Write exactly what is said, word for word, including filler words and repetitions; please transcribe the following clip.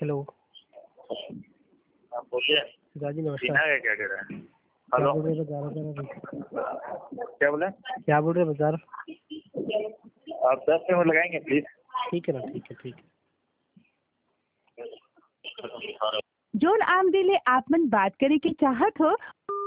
Hello. आप बोलिए। जी नमस्कार। टीना का क्या कह रहा है? क्या हेलो, बोल रहे हैं बाजार? क्या बोले? क्या बोल रहे हैं बाजार? आप दस मिनट लगाएंगे प्लीज? ठीक है ना, ठीक है ठीक है। जोन आम दिले आप मन बात करे के चाहत हो